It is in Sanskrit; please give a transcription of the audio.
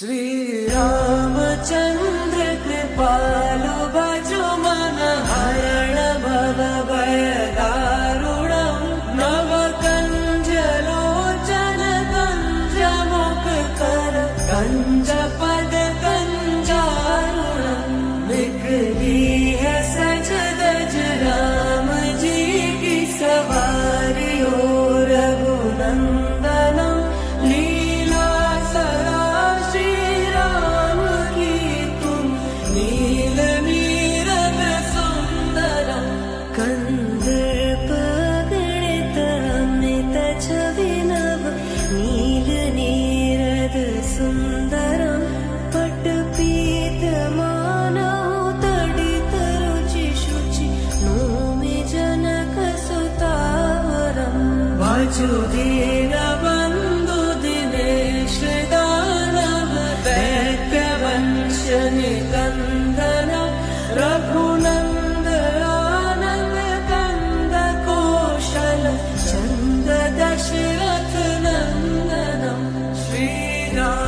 श्रीरामचन्द्र कृपालु भजो मन हरण भव भय दारुणम् नव कञ्जलोचन कञ्ज मुख कर कञ्ज पद कञ्जारुणम् निकली है सज दज राम जी की सवारी हो रघुनंदनम लीला सरा श्री राम की तुम नील नीरद सुंदरम कंदर्प गणित अमृत छवि नव नील नीरद सुंदरम पट पीत मानव तडित रुचि शुचि नोमि जनक सुतावरम भजुदीन बंधु दिनेश दानव दैत्य वंश निकंदन रघुनंद आनंद कंद कौशल चंद दशरथ नंदनम श्री राम